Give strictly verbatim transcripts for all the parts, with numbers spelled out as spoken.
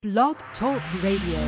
Blog Talk Radio.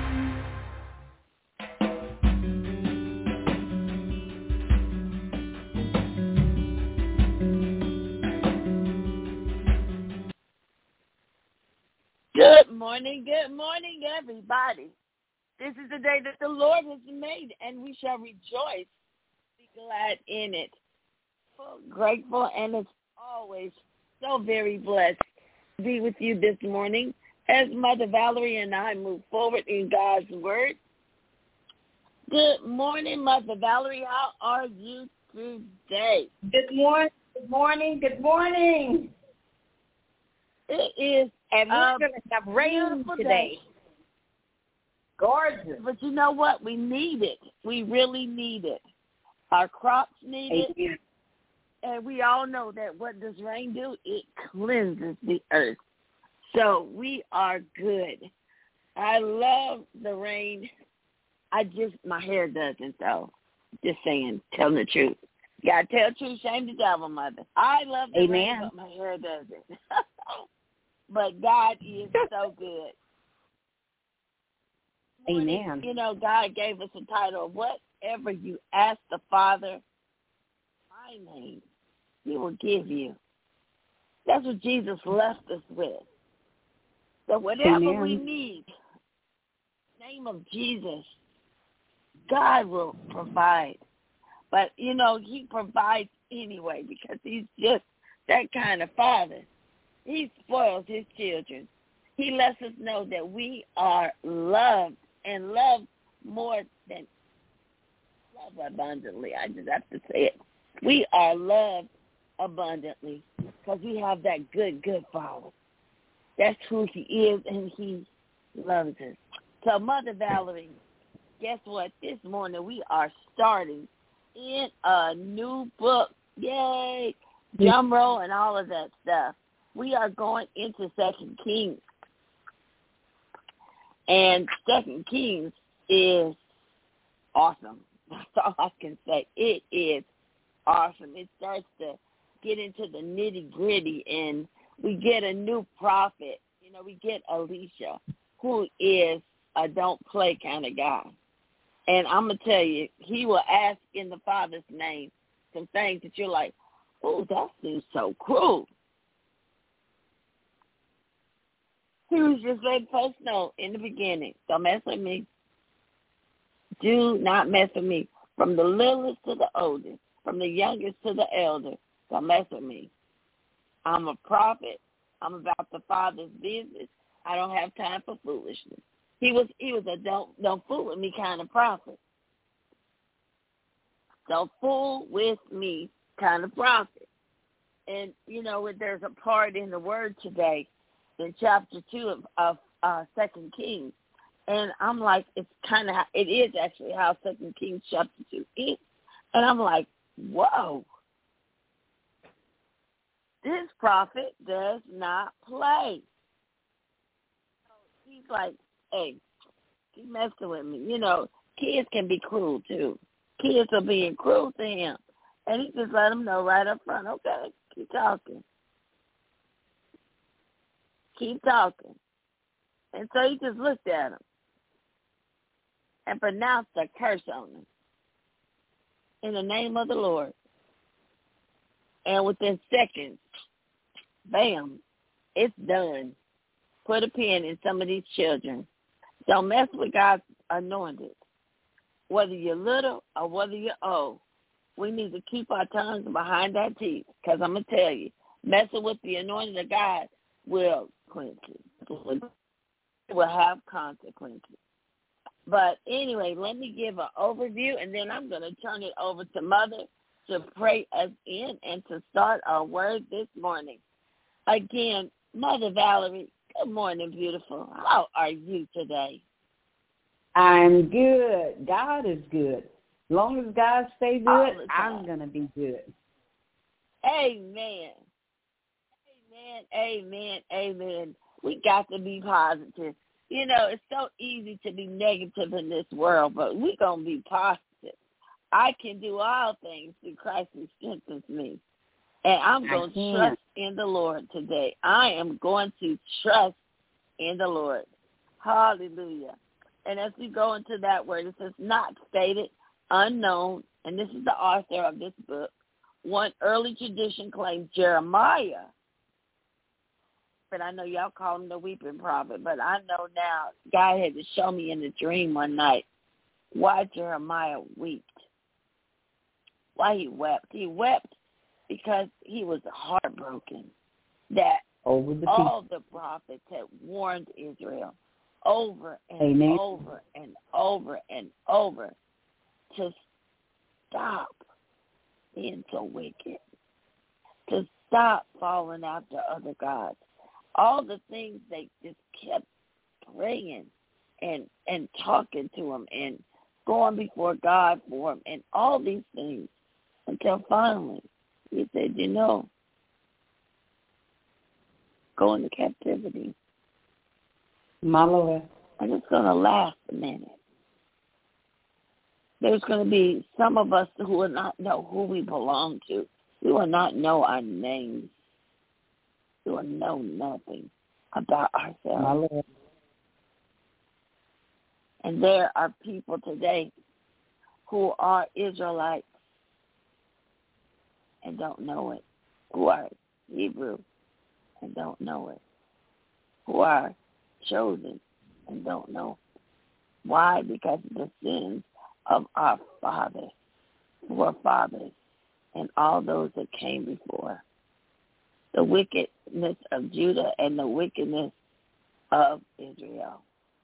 Good morning, good morning, everybody. This is the day that the Lord has made, and we shall rejoice, be glad in it. So grateful, and as always, so very blessed to be with you this morning as Mother Valerie and I move forward in God's Word. Good morning, Mother Valerie. How are you today? Good morning, good morning, good morning. It is And we're a going to have rain beautiful today. day. Gorgeous. But you know what? We need it. We really need it. Our crops need it. Amen. And we all know that what does rain do? It cleanses the earth. So we are good. I love the rain. I just, my hair doesn't, though. Just saying, telling the truth. You got to tell the truth, shame the devil, Mother. I love the Amen. rain, but my hair doesn't. But God is so good. Amen. You know, God gave us a title, whatever you ask the Father, my name, He will give you. That's what Jesus left us with. So whatever Amen. we need, in the name of Jesus, God will provide. But, you know, He provides anyway because He's just that kind of Father. He spoils His children. He lets us know that we are loved and loved more than love abundantly. I just have to say it. We are loved abundantly because we have that good, good Father. That's who He is, and He loves us. So, Mother Valerie, guess what? This morning we are starting in a new book. Yay! Drum roll and all of that stuff. We are going into Second Kings. And Second Kings is awesome. That's all I can say. It is awesome. It starts to get into the nitty-gritty, and we get a new prophet. You know, we get Elisha, who is a don't-play kind of guy. And I'm going to tell you, he will ask in the Father's name some things that you're like, oh, that seems so cruel. He was just letting folks know in the beginning, don't mess with me. Do not mess with me. From the littlest to the oldest, from the youngest to the elder, don't mess with me. I'm a prophet. I'm about the Father's business. I don't have time for foolishness. He was he was a don't don't fool with me kind of prophet. Don't fool with me kind of prophet. And, you know, there's a part in the Word today in chapter two of, of uh, Second Kings, and I'm like, it's kind of, it is actually how Second Kings chapter two is, and I'm like, whoa, this prophet does not play. He's like, hey, keep messing with me. You know, kids can be cruel too. Kids are being cruel to him, and he just let them know right up front, okay, keep talking. Keep talking. And so he just looked at him and pronounced a curse on him in the name of the Lord. And within seconds, bam, it's done. Put a pin in some of these children. Don't mess with God's anointed. Whether you're little or whether you're old, we need to keep our tongues behind our teeth, because I'm going to tell you, messing with the anointed of God will consequences. It will have consequences. But anyway, let me give an overview, and then I'm going to turn it over to Mother to pray us in and to start our word this morning. Again, Mother Valerie, good morning, beautiful. How are you today? I'm good. God is good. As long as God stays good, I'm going to be good. Amen. Amen, amen, amen. We got to be positive. You know, it's so easy to be negative in this world, but we're going to be positive. I can do all things through Christ who strengthens me. And I'm going to trust in the Lord today. I am going to trust in the Lord. Hallelujah. And as we go into that word, it says not stated, unknown, and this is the author of this book. One early tradition claims Jeremiah, but I know y'all call him the weeping prophet, but I know now God had to show me in a dream one night why Jeremiah wept. Why he wept. He wept because he was heartbroken that over the all the prophets had warned Israel over and Amen. over and over and over to stop being so wicked, to stop falling after other gods. All the things they just kept praying and and talking to him and going before God for him and all these things until finally he said, you know, go into captivity. My Lord. And it's going to last a minute. There's going to be some of us who will not know who we belong to. We will not know our names. We will know nothing about ourselves. My Lord. And there are people today who are Israelites and don't know it, who are Hebrew and don't know it, who are chosen and don't know. Why? Because of the sins of our fathers, who are fathers, and all those that came before. The wickedness of Judah and the wickedness of Israel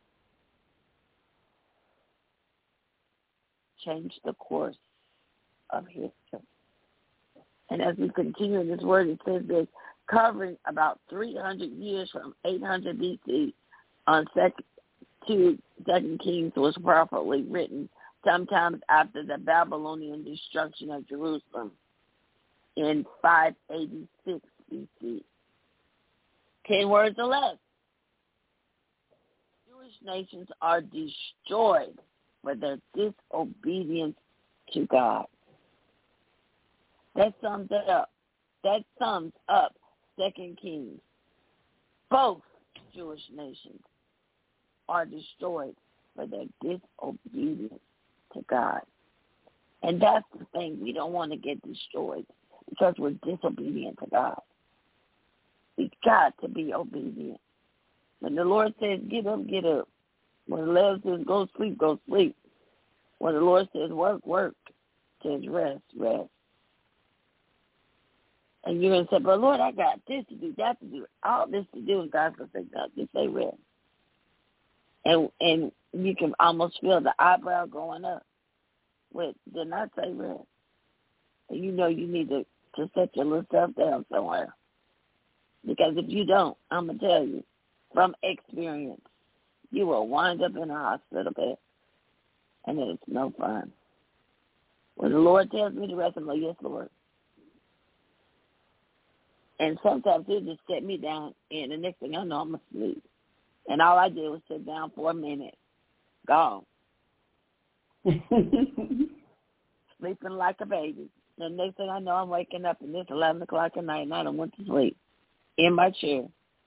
changed the course of history. And as we continue in this word, it says this, covering about three hundred years from eight hundred B C on second to Second Kings was properly written sometimes after the Babylonian destruction of Jerusalem in five eighty-six B C. Ten words or less. Jewish nations are destroyed for their disobedience to God. That sums it up. That sums up Second Kings. Both Jewish nations are destroyed for their disobedience to God. And that's the thing. We don't want to get destroyed because we're disobedient to God. We got to be obedient. When the Lord says, get up, get up. When the Lord says, go sleep, go sleep. When the Lord says, work, work. Says, rest, rest. And you're going to say, but Lord, I got this to do, that to do, all this to do. And God's going to say, no, just say rest. And and you can almost feel the eyebrow going up. With, did not say rest. And you know you need to, to set your little stuff down somewhere. Because if you don't, I'm going to tell you, from experience, you will wind up in a hospital bed. And it's no fun. When the Lord tells me to rest, I'm like, yes, Lord. And sometimes he'll just set me down, and the next thing I know, I'm asleep. And all I did was sit down for a minute. Gone. Sleeping like a baby. The next thing I know, I'm waking up, and it's eleven o'clock at night, and I done went to sleep in my chair.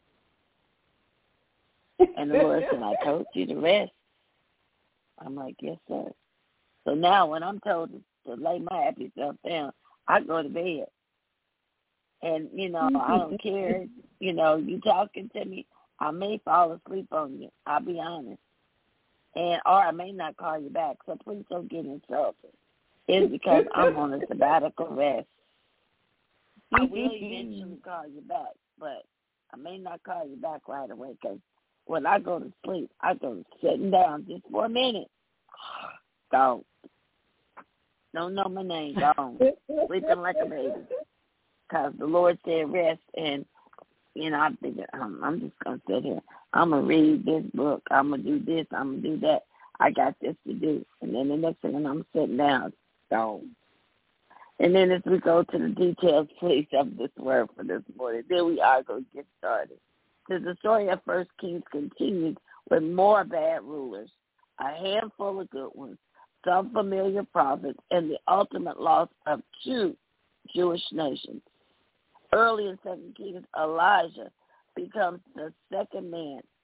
And the Lord said, I told you to rest. I'm like, yes, sir. So now when I'm told to, to lay my happy self down, I go to bed. And, you know, I don't care. You know, you talking to me, I may fall asleep on you. I'll be honest. And or I may not call you back. So please don't get insulted. It's because I'm on a sabbatical rest. I will eventually call you back, but I may not call you back right away because when I go to sleep, I go sitting down just for a minute. Gone. Don't know my name. Gone. Sleeping like a baby. Because the Lord said rest, and, you know, I'm thinking, um, I'm just going to sit here. I'm going to read this book. I'm going to do this. I'm going to do that. I got this to do. And then the next thing I'm sitting down, gone. And then as we go to the details, please, of this word for this morning, then we are going to get started. Because the story of First Kings continues with more bad rulers, a handful of good ones, some familiar prophets, and the ultimate loss of two Jewish nations. Early in Second Kings, Elijah becomes the second man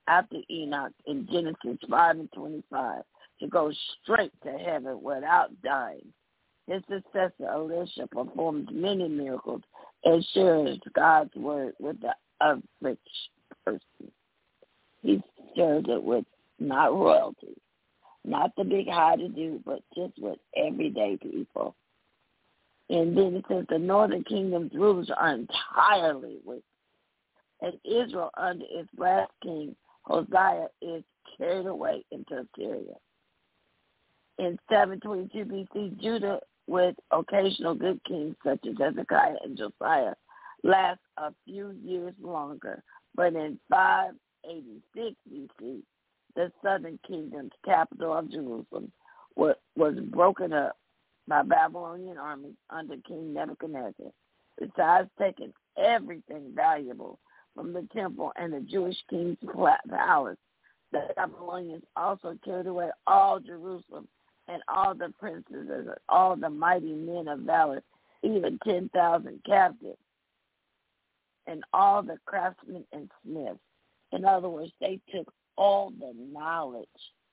after Enoch in Genesis five and twenty-five to go straight to heaven without dying. His successor, Elisha, performed many miracles and shares God's word with the average person. He shares it with not royalty, not the big high-to-do, but just with everyday people. And then it says the northern kingdom's rulers are entirely wicked. And Israel, under its last king, Hosea, is carried away into Assyria. In seven twenty-two B C, Judah, with occasional good kings such as Hezekiah and Josiah, lasts a few years longer. But in five eighty-six B C, the southern kingdom's capital of Jerusalem was, was broken up by Babylonian armies under King Nebuchadnezzar. Besides taking everything valuable from the temple and the Jewish king's palace, the Babylonians also carried away all Jerusalem and all the princes and all the mighty men of valor, even ten thousand captives, and all the craftsmen and smiths. In other words, they took all the knowledge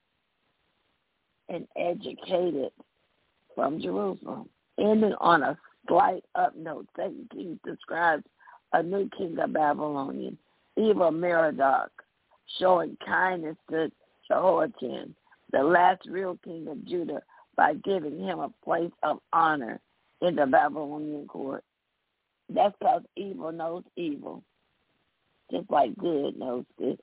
and educated from Jerusalem. Ending on a slight up note, Second Kings describes a new king of Babylonian, Evil-Merodach, showing kindness to Jehoiachin, the last real king of Judah, by giving him a place of honor in the Babylonian court. That's because evil knows evil, just like good knows good.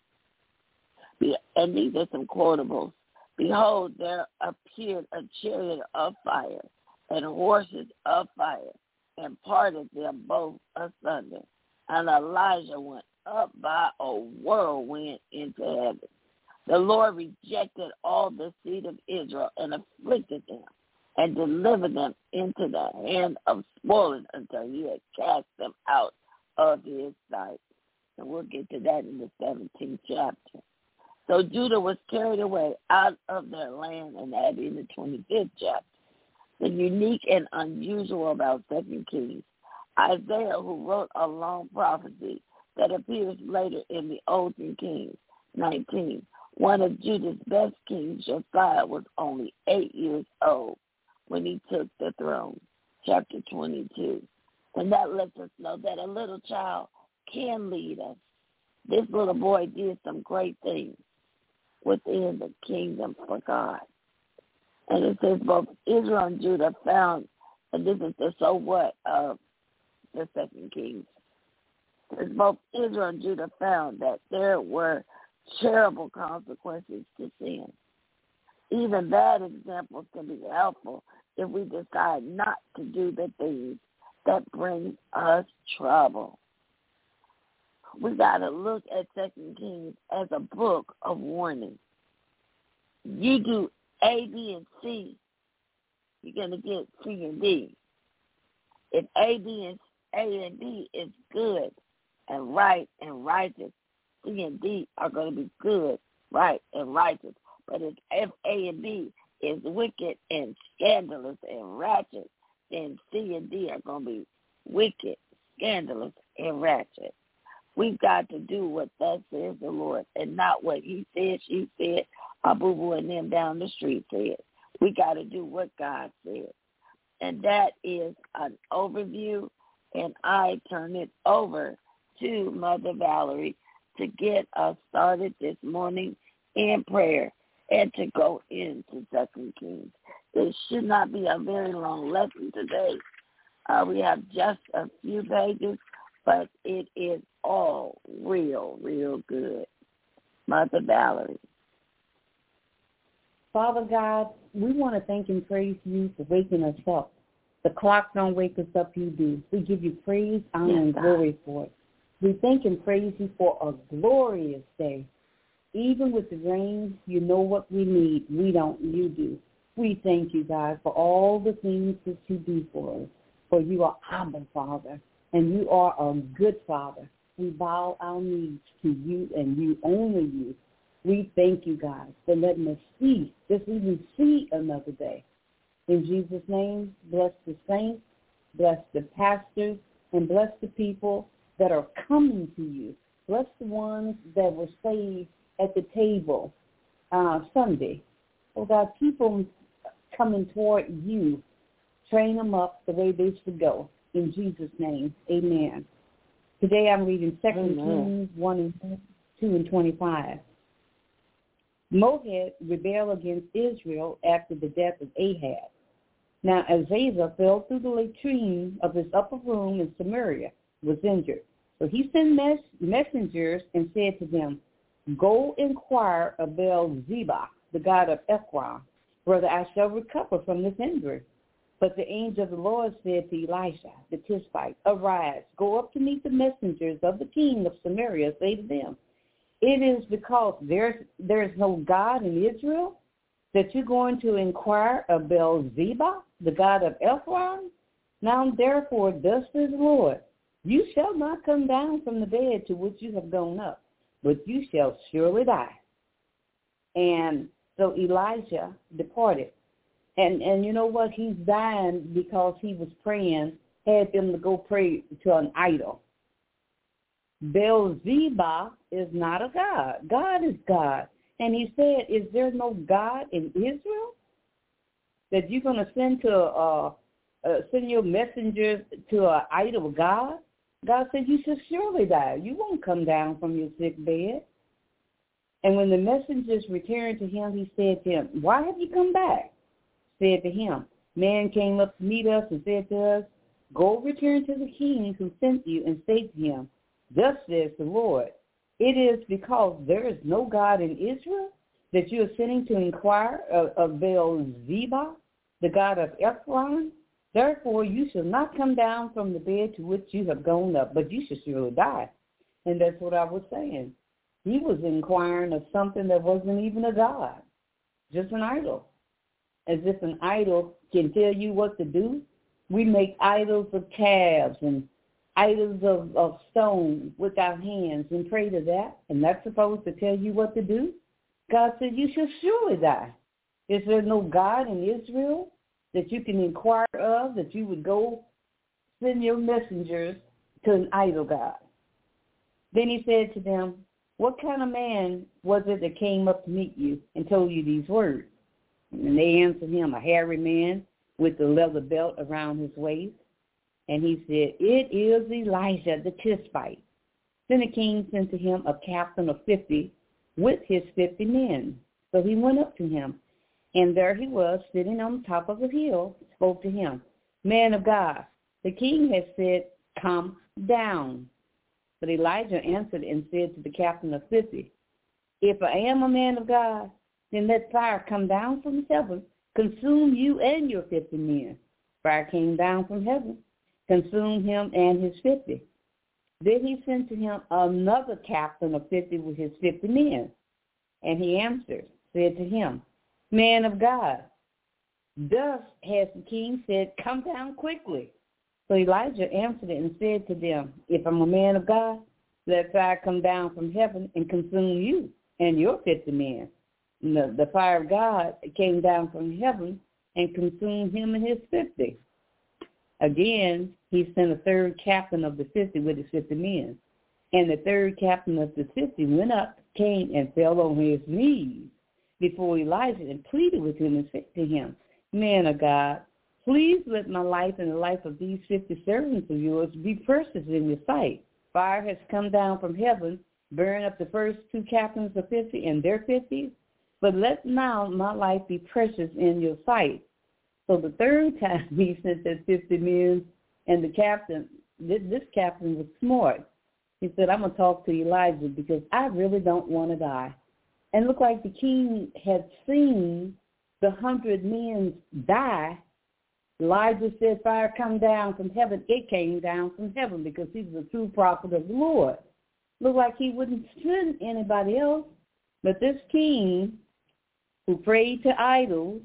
And these are some quotables. Behold, there appeared a chariot of fire and horses of fire, and parted them both asunder. And Elijah went up by a whirlwind into heaven. The Lord rejected all the seed of Israel and afflicted them and delivered them into the hand of spoilers until he had cast them out of his sight. And we'll get to that in the seventeenth chapter. So Judah was carried away out of their land, and that in the twenty-fifth chapter. The unique and unusual about Second Kings, Isaiah, who wrote a long prophecy that appears later in the Olden Kings, nineteen. One of Judah's best kings, Josiah, was only eight years old when he took the throne, chapter twenty-two. And that lets us know that a little child can lead us. This little boy did some great things within the kingdom for God. And it says both Israel and Judah found, and this is the so what of the Second Kings. It says both Israel and Judah found that there were terrible consequences to sin. Even bad examples can be helpful if we decide not to do the things that bring us trouble. We got to look at Second Kings as a book of warning. You do A, B, and C, you're going to get C and D. If A, B, and A and B is good and right and righteous, C and D are going to be good, right, and righteous. But if F, A, and B is wicked and scandalous and ratchet, then C and D are going to be wicked, scandalous, and ratchet. We've got to do what thus says the Lord and not what he said, she said, or boo-boo and them down the street said. We got to do what God said. And that is an overview, and I turn it over to Mother Valerie to get us started this morning in prayer and to go into Second Kings. It should not be a very long lesson today. Uh, we have just a few pages, but it is all real, real good. Mother Valerie. Father God, we want to thank and praise you for waking us up. The clock don't wake us up, you do. We give you praise, honor, yes, and glory for it. We thank and praise you for a glorious day. Even with the rain, you know what we need. We don't, you do. We thank you, God, for all the things that you do for us. For you are Abba, Father, and you are a good Father. We bow our knees to you and you, only you. We thank you, God, for letting us see, just even see another day. In Jesus' name, bless the saints, bless the pastors, and bless the people that are coming to you Bless the ones that were saved at the table uh, Sunday. Oh, God, keep them coming toward you. Train them up the way they should go. In Jesus' name, amen. Today I'm reading Second Kings one and two and twenty-five. Moab rebelled against Israel after the death of Ahab. Now Azazel fell through the latrine of his upper room in Samaria, was injured. So he sent mes- messengers and said to them, go inquire of Baal-zebub, the god of Ekron, whether I shall recover from this injury. But the angel of the Lord said to Elisha, the Tishbite, arise, go up to meet the messengers of the king of Samaria, say to them, it is because there's, there's no God in Israel that you're going to inquire of Baal-zebub, the god of Ekron? Now therefore, thus says the Lord, you shall not come down from the bed to which you have gone up, but you shall surely die. And so Elijah departed. And and you know what? He's dying because he was praying, had them to go pray to an idol. Baal-zebub is not a god. God is God. And he said, is there no God in Israel that you're going to send to uh, uh, send your messengers to an idol God? God said, you shall surely die. You won't come down from your sick bed. And when the messengers returned to him, he said to him, why have you come back? Said to him, man came up to meet us and said to us, go return to the king who sent you and say to him, thus says the Lord, it is because there is no God in Israel that you are sending to inquire of, of Baal-zebub, the god of Ekron. Therefore you shall not come down from the bed to which you have gone up, but you shall surely die. And that's what I was saying. He was inquiring of something that wasn't even a god, just an idol. As if an idol can tell you what to do. We make idols of calves and idols of, of stone with our hands and pray to that, and that's supposed to tell you what to do? God said, you shall surely die. Is there no God in Israel that you can inquire of, that you would go send your messengers to an idol god? Then he said to them, what kind of man was it that came up to meet you and told you these words? And they answered him, a hairy man with a leather belt around his waist. And he said, it is Elijah the Tishbite. Then the king sent to him a captain of fifty with his fifty men. So he went up to him, and there he was sitting on the top of a hill, spoke to him, man of God, the king has said, come down. But Elijah answered and said to the captain of fifty, if I am a man of God, then let fire come down from heaven, consume you and your fifty men. Fire came down from heaven, consumed him and his fifty. Then he sent to him another captain of fifty with his fifty men. And he answered, said to him, man of God, thus has the king said, come down quickly. So Elijah answered and said to them, if I'm a man of God, let fire come down from heaven and consume you and your fifty men. And the, the fire of God came down from heaven and consumed him and his fifty. Again, he sent a third captain of the fifty with his fifty men. And the third captain of the fifty went up, came, and fell on his knees before Elijah and pleaded with him and said to him, man of God, please let my life and the life of these fifty servants of yours be precious in your sight. Fire has come down from heaven, burn up the first two captains of fifty and their fifties, but let now my life be precious in your sight. So the third time he sent his fifty men, and the captain, this, this captain was smart. He said, I'm going to talk to Elijah because I really don't want to die. And it looked like the king had seen the hundred men die. Elijah said, fire come down from heaven. It came down from heaven because he was a true prophet of the Lord. Looked like he wouldn't send anybody else. But this king who prayed to idols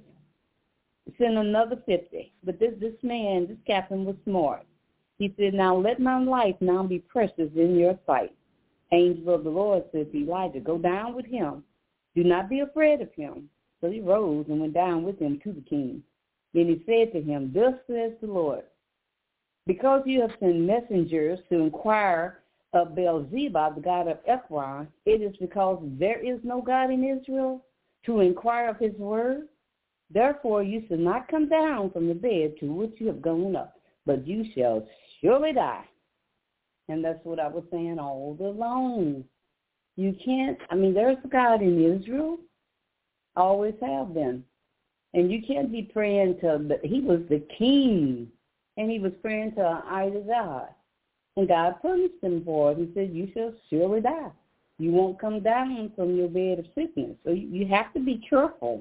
sent another fifty. But this, this man, this captain was smart. He said, now let my life now be precious in your sight. Angel of the Lord said to Elijah, go down with him. Do not be afraid of him. So he rose and went down with him to the king. Then he said to him, thus says the Lord, because you have sent messengers to inquire of Beelzebub, the god of Ekron, it is because there is no God in Israel to inquire of his word. Therefore you shall not come down from the bed to which you have gone up, but you shall surely die. And that's what I was saying all along. You can't, I mean, there's a God in Israel, always have been. And you can't be praying to, but he was the king, and he was praying to an idol God. And God punished him for it. He said, you shall surely die. You won't come down from your bed of sickness. So you have to be careful.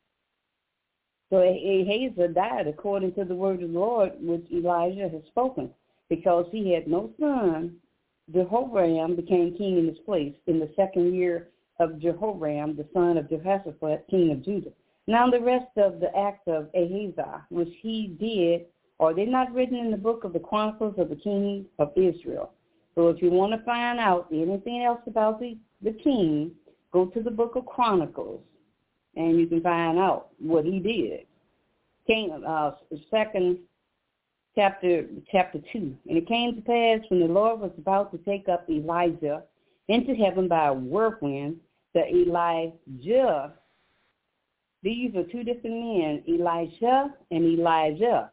So Ahaz died according to the word of the Lord, which Elijah had spoken, because he had no son. Jehoram became king in his place in the second year of Jehoram, the son of Jehoshaphat, king of Judah. Now the rest of the acts of Ahazah, which he did, are they not written in the book of the Chronicles of the Kings of Israel? So if you want to find out anything else about the, the king, go to the book of Chronicles, and you can find out what he did. King, uh, second chapter, chapter two. And it came to pass when the Lord was about to take up Elijah into heaven by a whirlwind, that Elijah, these are two different men, Elisha and Elijah,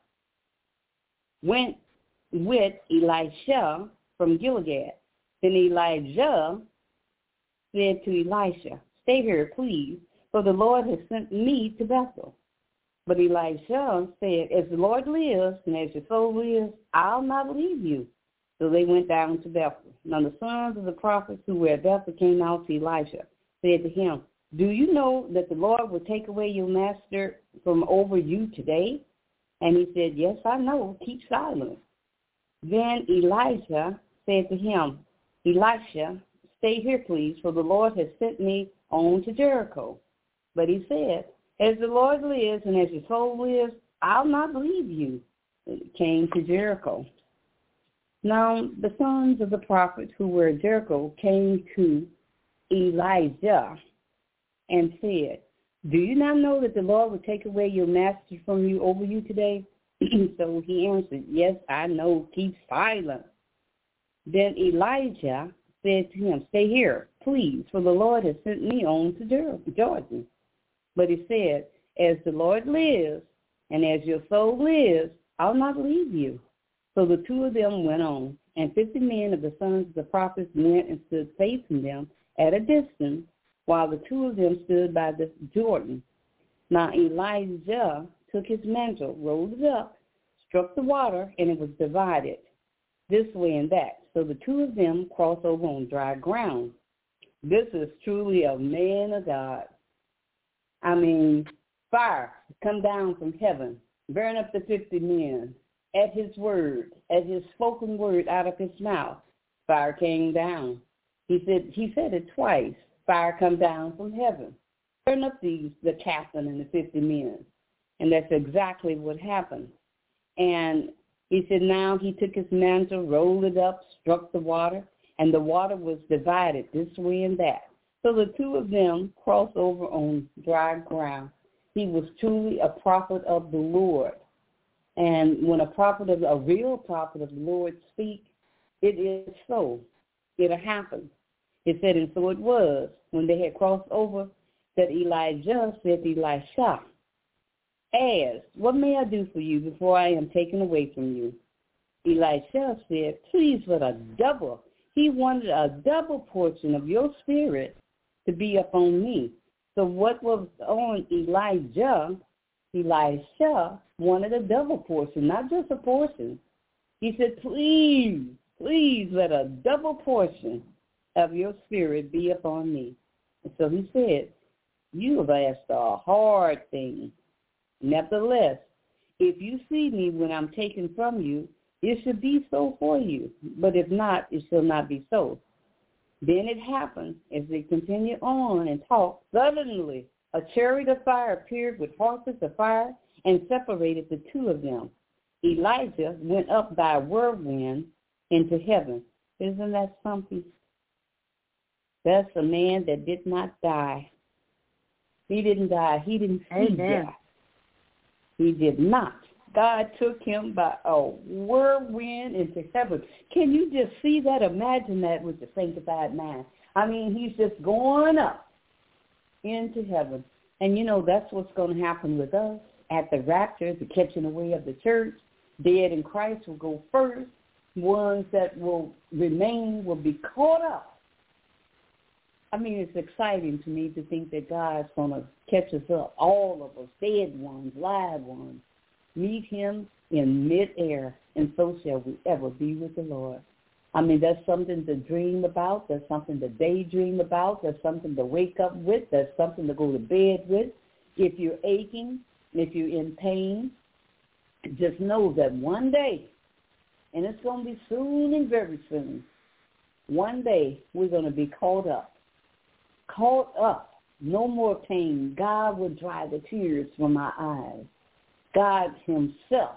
went with Elisha from Gilead. Then Elijah said to Elisha, stay here, please, for the Lord has sent me to Bethel. But Elisha said, as the Lord lives and as your soul lives, I'll not leave you. So they went down to Bethel. Now the sons of the prophets who were at Bethel came out to Elisha, said to him, do you know that the Lord will take away your master from over you today? And he said, yes, I know. Keep silent. Then Elijah said to him, Elisha, stay here, please, for the Lord has sent me on to Jericho. But he said, as the Lord lives and as your soul lives, I'll not leave you. And he came to Jericho. Now the sons of the prophets who were at Jericho came to Elijah and said, do you not know that the Lord will take away your master from you over you today? So he answered, yes, I know. Keep silent. Then Elijah said to him, stay here, please, for the Lord has sent me on to Jordan. But he said, as the Lord lives and as your soul lives, I'll not leave you. So the two of them went on, and fifty men of the sons of the prophets went and stood facing them at a distance, while the two of them stood by the Jordan. Now Elijah took his mantle, rolled it up, struck the water, and it was divided this way and that. So the two of them crossed over on dry ground. This is truly a man of God. I mean, fire come down from heaven, burn up the fifty men. At his word, at his spoken word out of his mouth, fire came down. He said he said it twice. Fire come down from heaven. Burn up these, the captain and the fifty men. And that's exactly what happened. And he said now he took his mantle, rolled it up, struck the water, and the water was divided this way and that. So the two of them crossed over on dry ground. He was truly a prophet of the Lord. And when a prophet of a real prophet of the Lord speaks, it is so. It'll happen. It said, and so it was, when they had crossed over, that Elijah said to Elisha, ask, what may I do for you before I am taken away from you? Elisha said, please, but a double. He wanted a double portion of your spirit to be upon me. So what was on Elijah, Elisha wanted a double portion, not just a portion. He said, please, please let a double portion of your spirit be upon me. And so he said, you have asked a hard thing. Nevertheless, if you see me when I'm taken from you, it should be so for you. But if not, it shall not be so. Then it happened, as they continued on and talked, suddenly a chariot of fire appeared with horses of fire and separated the two of them. Elijah went up by a whirlwind into heaven. Isn't that something? That's a man that did not die. He didn't die. He didn't see death. He did not. God took him by a whirlwind into heaven. Can you just see that? Imagine that with the sanctified mind. I mean, he's just going up into heaven. And, you know, that's what's going to happen with us at the rapture, the catching away of the church. Dead in Christ will go first. Ones that will remain will be caught up. I mean, it's exciting to me to think that God's going to catch us up, all of us, dead ones, live ones, meet him in midair, and so shall we ever be with the Lord. I mean, that's something to dream about. That's something to daydream about. That's something to wake up with. That's something to go to bed with. If you're aching, if you're in pain, just know that one day, and it's going to be soon and very soon, one day we're going to be caught up. Caught up. No more pain. God will dry the tears from our eyes. God himself.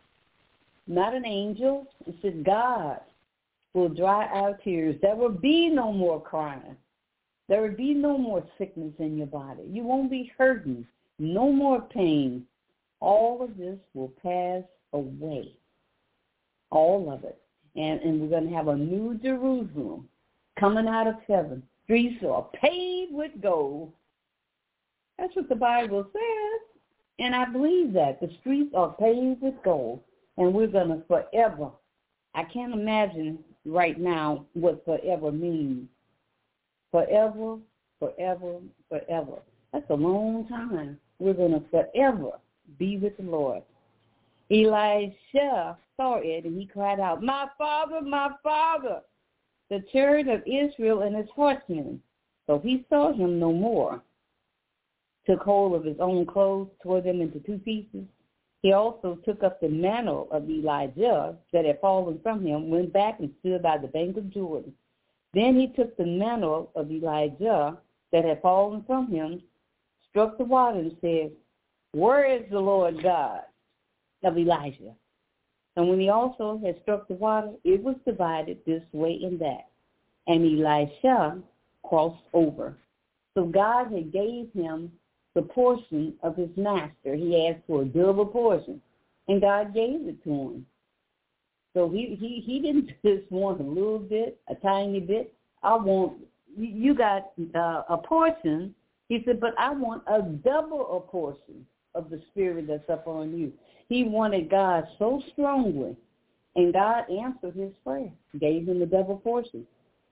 Not an angel. It said God will dry our tears. There will be no more crying. There will be no more sickness in your body. You won't be hurting. No more pain. All of this will pass away. All of it. And, and we're going to have a new Jerusalem coming out of heaven. Streets are paved with gold. That's what the Bible says. And I believe that. The streets are paved with gold. And we're going to forever. I can't imagine right now what forever means. Forever, forever, forever. That's a long time. We're going to forever be with the Lord. Elisha saw it, and he cried out, "My father, my father, the chariot of Israel and his horsemen." So he saw him no more, took hold of his own clothes, tore them into two pieces. He also took up the mantle of Elijah that had fallen from him, went back and stood by the bank of Jordan. Then he took the mantle of Elijah that had fallen from him, struck the water and said, "Where is the Lord God of Elijah?" And when he also had struck the water, it was divided this way and that. And Elisha crossed over. So God had gave him the portion of his master. He asked for a double portion, and God gave it to him. So he, he, he didn't just want a little bit, a tiny bit. I want, you got uh, a portion. He said, but I want a double a portion of the spirit that's up on you. He wanted God so strongly, and God answered his prayer, gave him the double portion.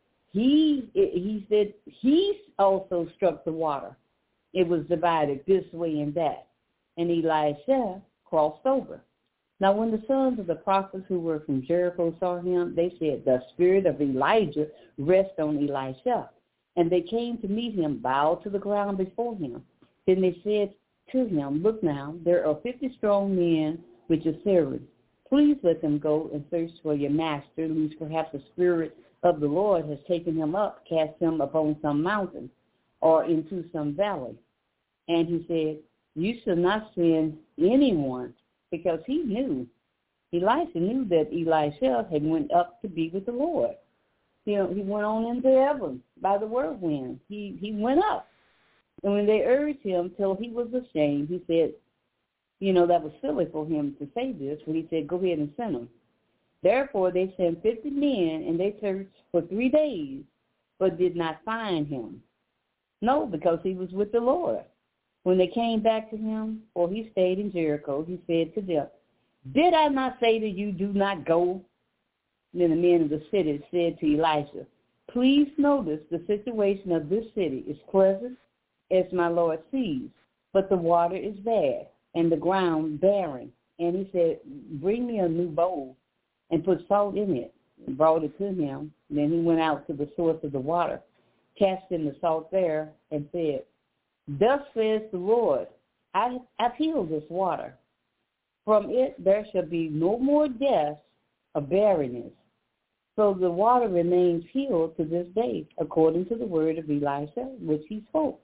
He he said he also struck the water. It was divided this way and that. And Elisha crossed over. Now, when the sons of the prophets who were from Jericho saw him, they said, "The spirit of Elijah rests on Elisha." And they came to meet him, bowed to the ground before him. Then they said to him, "Look now, there are fifty strong men which are Syrians. Please let them go and search for your master, lest perhaps the spirit of the Lord has taken him up, cast him upon some mountain or into some valley." And he said, "You should not send anyone," because he knew, Elisha knew that Elisha had went up to be with the Lord. You know, he went on into heaven by the whirlwind. He he went up. And when they urged him till he was ashamed, he said, you know, that was silly for him to say this, but he said, "Go ahead and send them." Therefore they sent fifty men, and they searched for three days, but did not find him. No, because he was with the Lord. When they came back to him, for he stayed in Jericho, he said to them, "Did I not say to you, do not go?" Then the men of the city said to Elisha, "Please notice the situation of this city is pleasant, as my Lord sees, but the water is bad, and the ground barren." And he said, "Bring me a new bowl, and put salt in it," and brought it to him. Then he went out to the source of the water, cast in the salt there, and said, "Thus says the Lord, I have healed this water. From it there shall be no more death of barrenness." So the water remains healed to this day, according to the word of Elisha, which he spoke.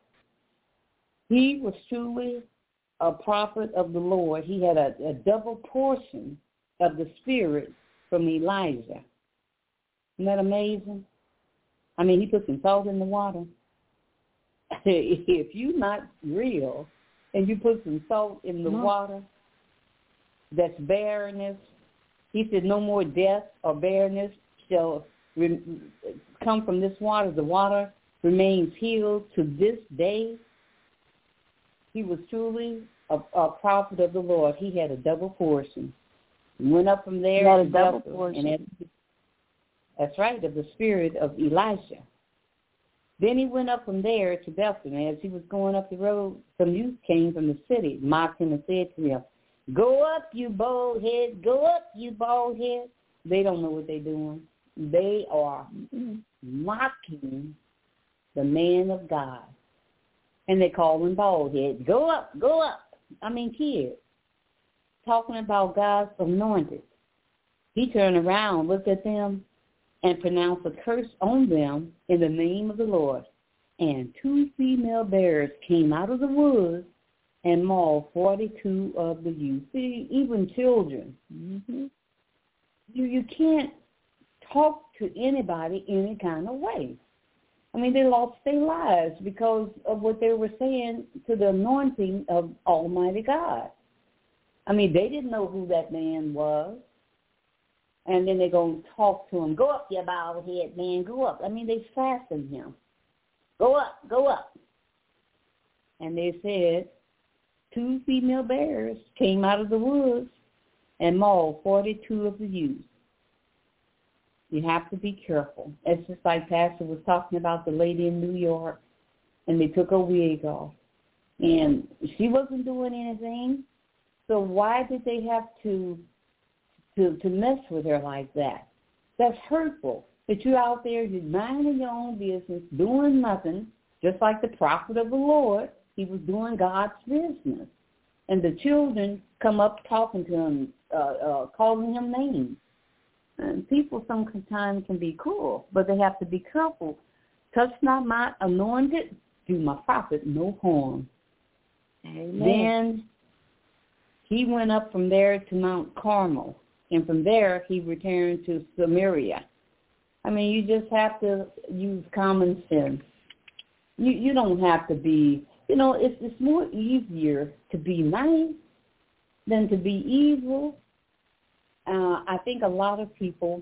He was truly a prophet of the Lord. He had a, a double portion of the Spirit from Elijah. Isn't that amazing? I mean, he put some salt in the water. If you're not real and you put some salt in the water, that's barrenness. He said, no more death or barrenness shall re- come from this water. The water remains healed to this day. He was truly a, a prophet of the Lord. He had a double portion. He went up from there. He had a to double Bethel, portion. and that, that's right, of the spirit of Elijah. Then he went up from there to Bethel, and as he was going up the road, some youth came from the city, mocked him and said to him, "Go up, you bald head. Go up, you bald head." They don't know what they're doing. They are mocking the man of God. And they call him bald head. Go up, go up. I mean, kids. Talking about God's anointed. He turned around, looked at them, and pronounced a curse on them in the name of the Lord. And two female bears came out of the woods and mauled forty-two of the youth. See, even children. Mm-hmm. You, you can't talk to anybody any kind of way. I mean, they lost their lives because of what they were saying to the anointing of Almighty God. I mean, they didn't know who that man was. And then they're going to talk to him. Go up, you bald head man, go up. I mean, they fastened him. Go up, go up. And they said, two female bears came out of the woods and mauled forty-two of the youth. You have to be careful. It's just like Pastor was talking about the lady in New York, and they took her wig off. And she wasn't doing anything, so why did they have to to, to mess with her like that? That's hurtful. That you're out there, you're minding your own business, doing nothing, just like the prophet of the Lord. He was doing God's business. And the children come up talking to him, uh, uh, calling him names. And people sometimes can be cruel, but they have to be careful. Touch not my anointed, do my prophet no harm. Amen. Then he went up from there to Mount Carmel, and from there he returned to Samaria. I mean, you just have to use common sense. You you don't have to be, you know, it's it's more easier to be nice than to be evil. Uh, I think a lot of people,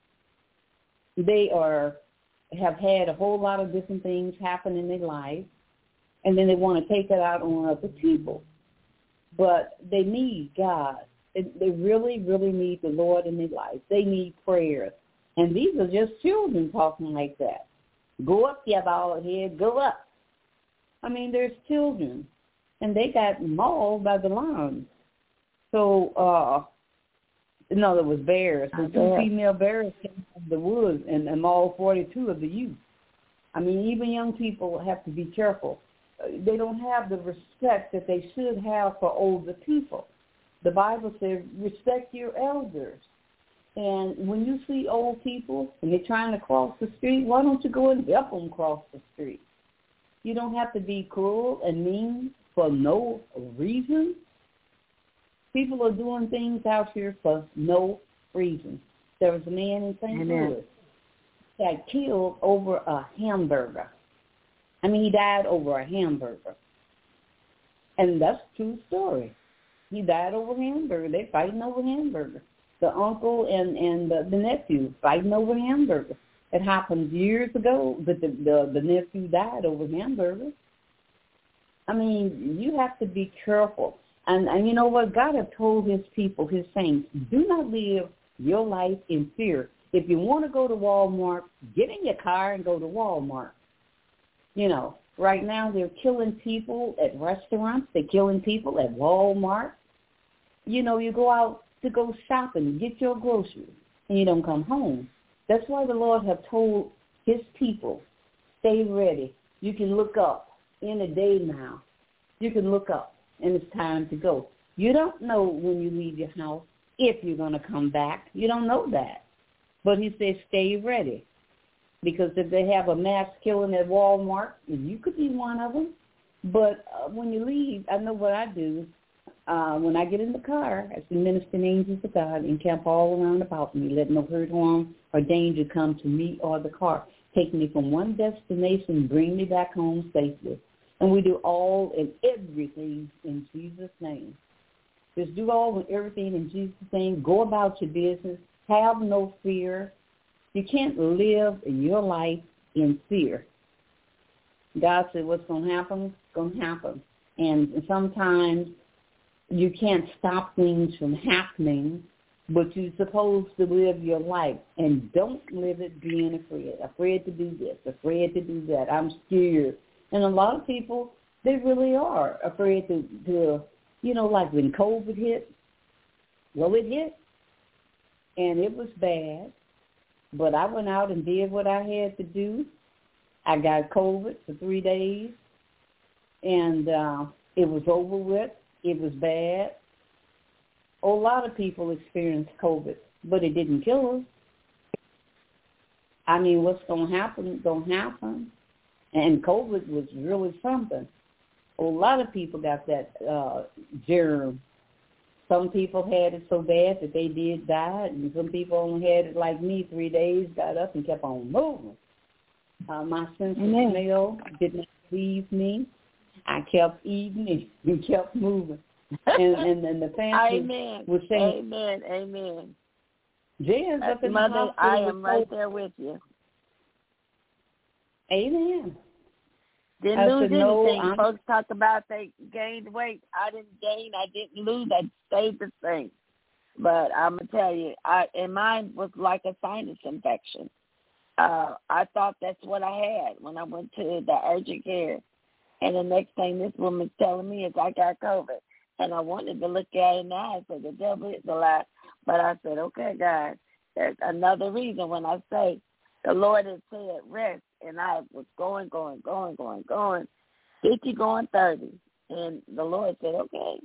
they are have had a whole lot of different things happen in their life, and then they want to take it out on other people. But they need God. They, they really, really need the Lord in their life. They need prayers. And these are just children talking like that. Go up, you bald head, go up. I mean, there's children, and they got mauled by the lions. So, uh, no, there was bears. The two female bears came from the woods and, and mauled forty-two of the youth. I mean, even young people have to be careful. They don't have the respect that they should have for older people. The Bible says, respect your elders. And when you see old people and they're trying to cross the street, why don't you go and help them cross the street? You don't have to be cruel and mean for no reason. People are doing things out here for no reason. There was a man in Saint Louis that killed over a hamburger. I mean, he died over a hamburger. And that's a true story. He died over a hamburger. They're fighting over hamburger. The uncle and, and the, the nephew fighting over hamburger. It happened years ago, but the, the, the nephew died over hamburger. I mean, you have to be careful. And, and you know what? God has told his people, his saints, do not live your life in fear. If you want to go to Walmart, get in your car and go to Walmart. You know, right now they're killing people at restaurants. They're killing people at Walmart. You know, you go out to go shopping, get your groceries, and you don't come home. That's why the Lord have told his people, stay ready. You can look up in a day now. You can look up, and it's time to go. You don't know when you leave your house if you're going to come back. You don't know that. But he says stay ready. Because if they have a mass killing at Walmart, you could be one of them. But uh, when you leave, I know what I do. Uh, when I get in the car, I see ministering angels of God encamp all around about me, let no hurt, harm, or danger come to me or the car. Take me from one destination, bring me back home safely. And we do all and everything in Jesus' name. Just do all and everything in Jesus' name. Go about your business. Have no fear. You can't live in your life in fear. God said what's going to happen is going to happen. And sometimes you can't stop things from happening, but you're supposed to live your life. And don't live it being afraid. Afraid to do this, afraid to do that. I'm scared. And a lot of people, they really are afraid to, to you know, like when COVID hit. Well, it hit, and it was bad. But I went out and did what I had to do. I got COVID for three days, and uh, it was over with. It was bad. A lot of people experienced COVID, but it didn't kill us. I mean, what's going to happen is going to happen. And COVID was really something. A lot of people got that uh, germ. Some people had it so bad that they did die, and some people only had it like me, three days, got up and kept on moving. Uh, my sense of smell did not leave me. I kept eating and kept moving. And, and, and the family Amen. was saying, Amen, amen. Jan's up in Mother, the hospital. I am right there with you. Amen. Didn't I lose said, anything. no, Folks talk about they gained weight. I didn't gain. I didn't lose. I stayed the same. But I'm going to tell you, I and mine was like a sinus infection. Uh, I thought that's what I had when I went to the urgent care. And the next thing this woman's telling me is I got COVID. And I wanted to look at it in the eye and say, the devil is a lie. But I said, okay, guys, there's another reason when I say the Lord has said rest. And I was going, going, going, going, going, fifty going thirty. And the Lord said, okay,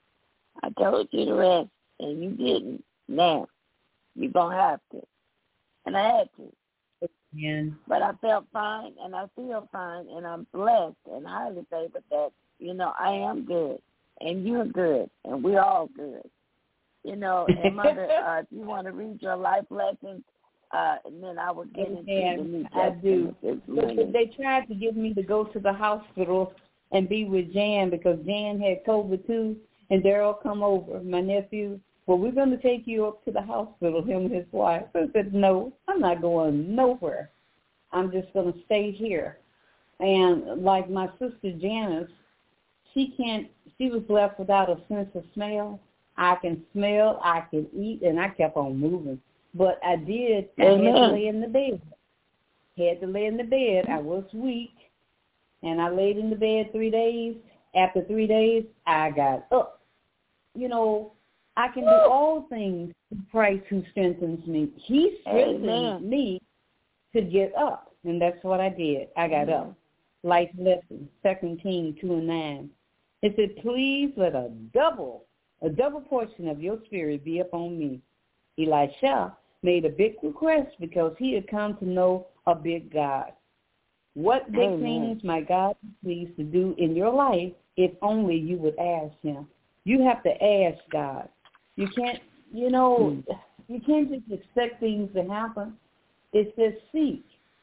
I told you to rest, and you didn't. Now, you're going to have to. And I had to. Yeah. But I felt fine, and I feel fine, and I'm blessed and highly favored that, you know, I am good, and you're good, and we're all good. You know, and Mother, uh, if you want to read your life lessons, Uh, and then I would get into the New Testament. I do. They, they tried to get me to go to the hospital and be with Jan because Jan had COVID too, and Daryl come over, my nephew. Well, we're going to take you up to the hospital, him and his wife. I said, no, I'm not going nowhere. I'm just going to stay here. And like my sister Janice, she can't, she was left without a sense of smell. I can smell, I can eat, and I kept on moving. But I did, I Amen. had to lay in the bed. Had to lay in the bed. I was weak, and I laid in the bed three days. After three days, I got up. You know, I can do all things through Christ who strengthens me. He strengthens Amen. me to get up, and that's what I did. I got up. Life lesson, Second Kings two and nine. It said, please let a double, a double portion of your spirit be upon me. Elisha made a big request because he had come to know a big God. What big Amen. things might God be pleased to do in your life if only you would ask him? You have to ask God. You can't, you know, mm. you can't just expect things to happen. It says seek,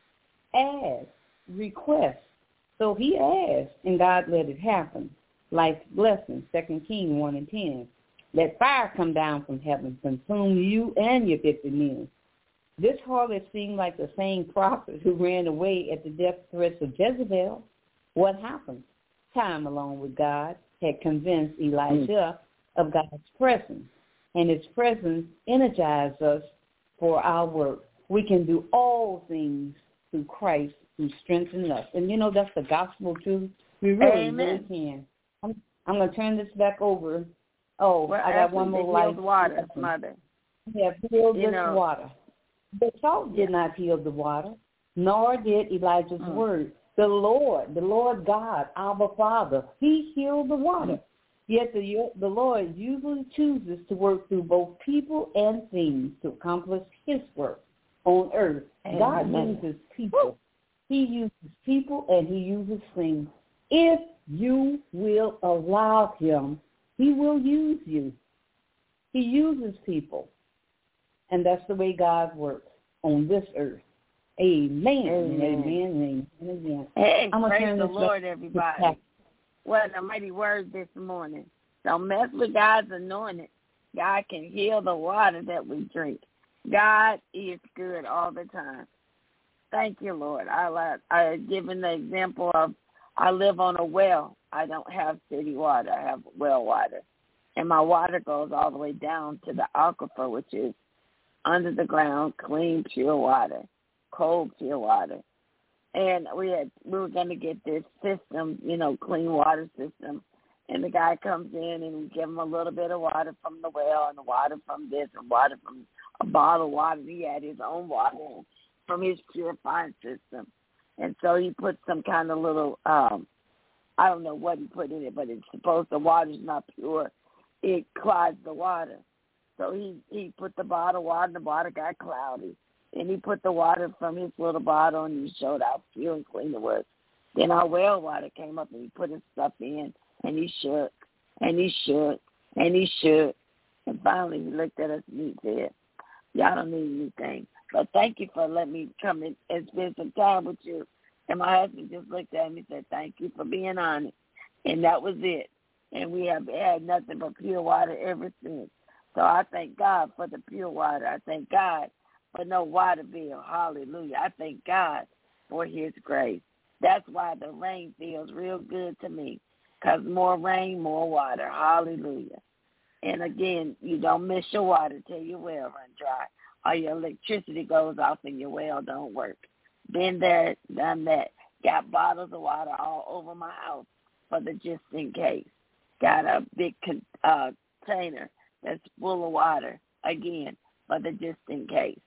ask, request. So he asked, and God let it happen. Life's blessing, Second Kings one and ten. Let fire come down from heaven, consume you and your fifty men. This harlot seemed like the same prophet who ran away at the death threats of Jezebel. What happened? Time alone with God had convinced Elijah of God's presence, and his presence energized us for our work. We can do all things through Christ who strengthens us. And, you know, that's the gospel, too. We really, Amen. really can. I'm, I'm going to turn this back over. Oh, well, I got one more life. water, Mother. Yeah, healed you this know, water. The salt did not heal the water, nor did Elijah's mm. word. The Lord, the Lord God, our Father, he healed the water. Mm. Yet the, the Lord usually chooses to work through both people and things to accomplish his work on earth. Amen. God uses people. He uses people and he uses things. If you will allow him, he will use you. He uses people. And that's the way God works on this earth. Amen. Amen. Amen. Amen. Amen. Hey, I'm praise turn the this Lord, back. everybody. What a mighty word this morning. Don't mess with God's anointed. God can heal the water that we drink. God is good all the time. Thank you, Lord. I like, I have given the example of I live on a well. I don't have city water. I have well water. And my water goes all the way down to the aquifer, which is under the ground, clean, pure water, cold, pure water. And we had we were going to get this system, you know, clean water system. And the guy comes in and we give him a little bit of water from the well and the water from this and water from a bottle of water. He had his own water from his purifying system. And so he put some kind of little, um, I don't know what he put in it, but it's supposed the water's not pure. It clogs the water. So he, he put the bottle of water and the water got cloudy. And he put the water from his little bottle and he showed how pure and clean it was. Then our well water came up and he put his stuff in and he shook and he shook and he shook. And finally he looked at us and he said, y'all don't need anything. But thank you for letting me come in and spend some time with you. And my husband just looked at me and said, thank you for being honest. And that was it. And we have had nothing but pure water ever since. So I thank God for the pure water. I thank God for no water bill. Hallelujah. I thank God for his grace. That's why the rain feels real good to me, because more rain, more water. Hallelujah. And again, you don't miss your water till your well run dry, or your electricity goes off and your well don't work. Been there, done that. Got bottles of water all over my house for the just in case. Got a big uh, container that's full of water, again, for the just in case.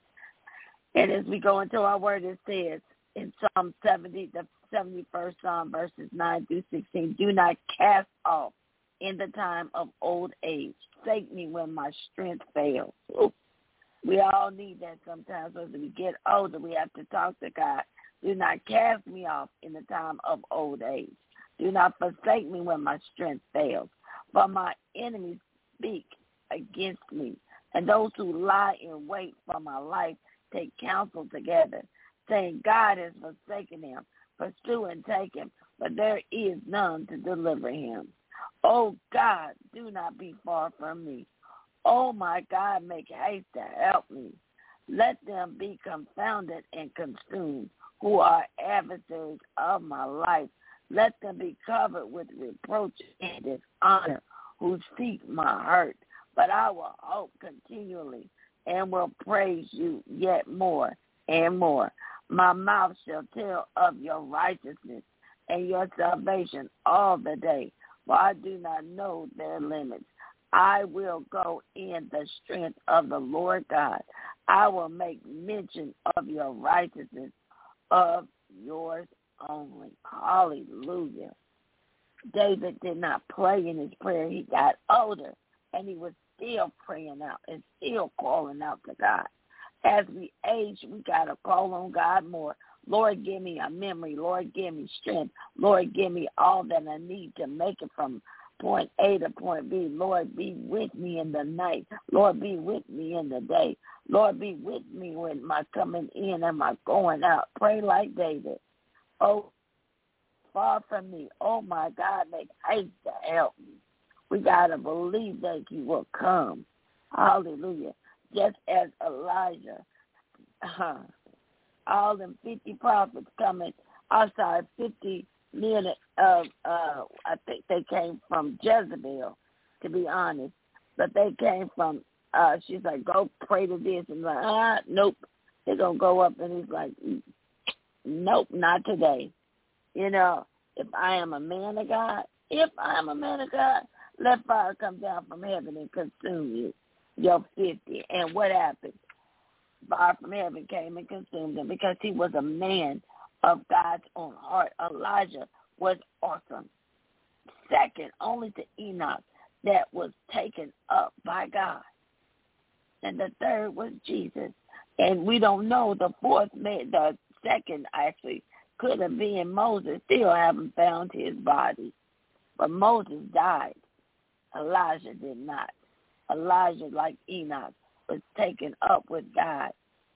And as we go into our word, it says in Psalm seventy, the seventy-first Psalm, verses nine through sixteen, do not cast off in the time of old age. Forsake me when my strength fails. Ooh. We all need that sometimes. As we get older, we have to talk to God. Do not cast me off in the time of old age. Do not forsake me when my strength fails. For my enemies speak against me, and those who lie in wait for my life take counsel together, saying, God has forsaken him. Pursue and take him, but there is none to deliver him. Oh, God, do not be far from me. Oh, my God, make haste to help me. Let them be confounded and consumed who are adversaries of my life. Let them be covered with reproach and dishonor who seek my hurt. But I will hope continually and will praise you yet more and more. My mouth shall tell of your righteousness and your salvation all the day, for I do not know their limits. I will go in the strength of the Lord God. I will make mention of your righteousness, of yours only. Hallelujah. David did not pray in his prayer. He got older, and he was still praying out and still calling out to God. As we age, we got to call on God more. Lord, give me a memory. Lord, give me strength. Lord, give me all that I need to make it from point A to point B. Lord, be with me in the night. Lord, be with me in the day. Lord, be with me when my coming in and my going out. Pray like David. Oh, far from me. Oh, my God, make haste to help me. We got to believe that he will come. Hallelujah. Just as Elijah, uh, all them fifty prophets coming, I'm sorry, fifty men, uh, uh, I think they came from Jezebel, to be honest. But they came from, uh, she's like, go pray to this. And like, ah, nope. They're going to go up. And he's like, nope, not today. You know, if I am a man of God, if I am a man of God, let fire come down from heaven and consume you, your fifty. And what happened? Fire from heaven came and consumed him because he was a man of God's own heart. Elijah was awesome. Second only to Enoch, that was taken up by God. And the third was Jesus. And we don't know the fourth man, the second actually could have been Moses. Still haven't found his body. But Moses died. Elijah did not. Elijah, like Enoch, was taken up with God.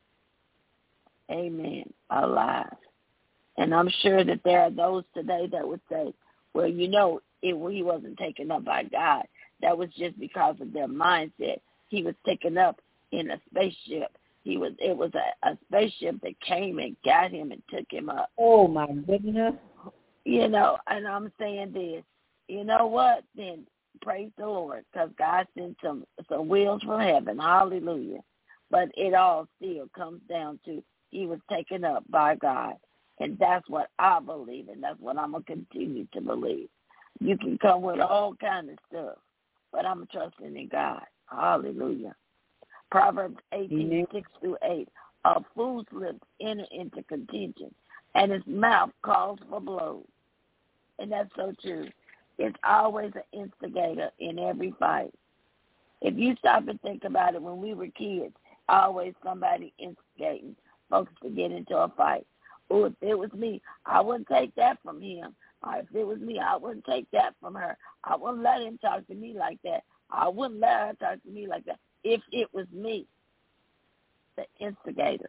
Amen. Alive. And I'm sure that there are those today that would say, well, you know, it, he wasn't taken up by God. that was just because of their mindset. He was taken up in a spaceship. He was. It was a, a spaceship that came and got him and took him up. Oh, my goodness. You know, and I'm saying this. You know what? Then praise the Lord, because God sent some, some wheels from heaven. Hallelujah. But it all still comes down to he was taken up by God. And that's what I believe, and that's what I'm going to continue to believe. You can come with all kind of stuff, but I'm trusting in God. Hallelujah. Proverbs eighteen, six through eight. A fool's lips enter into contention, and his mouth calls for blows. And that's so true. It's always an instigator in every fight. If you stop and think about it, when we were kids, always somebody instigating folks to get into a fight. Oh, if it was me, I wouldn't take that from him. Or if it was me, I wouldn't take that from her. I wouldn't let him talk to me like that. I wouldn't let her talk to me like that. If it was me, the instigator.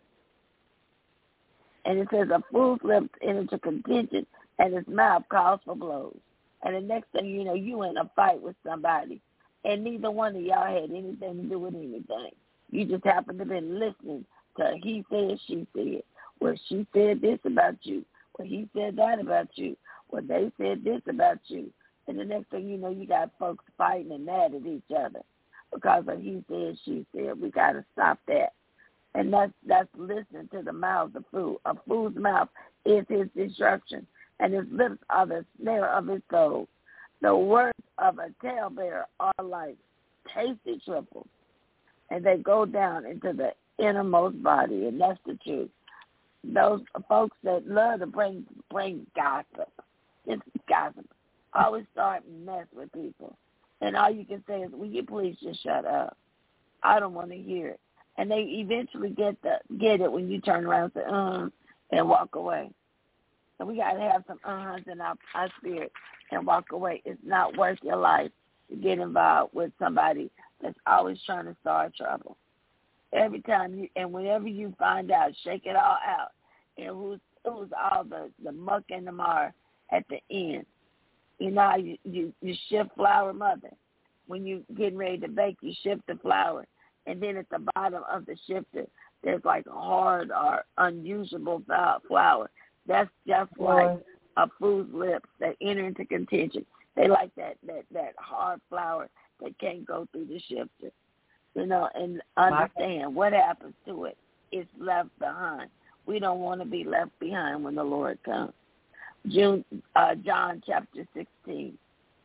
And it says, a fool's lips enter into contention, and his mouth calls for blows. And the next thing you know, you in a fight with somebody, and neither one of y'all had anything to do with anything. You just happened to be listening to he said, she said. Well, she said this about you. Well, he said that about you. Well, they said this about you. And the next thing you know, you got folks fighting and mad at each other because of he said, she said. We got to stop that. And that's, that's listening to the mouth of a fool. A fool's mouth is his destruction, and his lips are the snare of his soul. The words of a talebearer are like tasty trifles, and they go down into the innermost body, and that's the truth. Those folks that love to bring bring gossip, it's gossip, always start mess with people. And all you can say is, will you please just shut up? I don't want to hear it. And they eventually get the get it when you turn around and say, uh, and walk away. And we got to have some uh-huhs in our, our spirit and walk away. It's not worth your life to get involved with somebody that's always trying to start trouble. Every time you, and whenever you find out, shake it all out. And who's, who's all the, the muck and the mar at the end. You know how you, you, you shift flour, mother? When you getting ready to bake, you shift the flour. And then at the bottom of the shifter, there's like a hard or unusable flour. That's just like a fool's lips that enter into contention. They like that, that, that hard flour that can't go through the shifter. You know, and understand what happens to it. It's left behind. We don't want to be left behind when the Lord comes. June, uh, John chapter sixteen.